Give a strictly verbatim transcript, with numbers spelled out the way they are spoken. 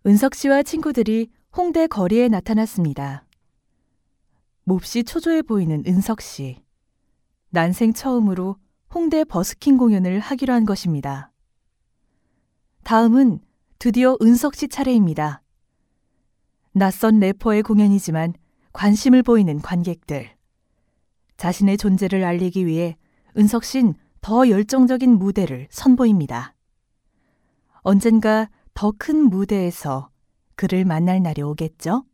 은석 씨와 친구들이 홍대 거리에 나타났습니다. 몹시 초조해 보이는 은석 씨. 난생 처음으로 홍대 버스킹 공연을 하기로 한 것입니다. 다음은 드디어 은석 씨 차례입니다. 낯선 래퍼의 공연이지만 관심을 보이는 관객들. 자신의 존재를 알리기 위해 은석 씨는 더 열정적인 무대를 선보입니다. 언젠가 더 큰 무대에서 그를 만날 날이 오겠죠?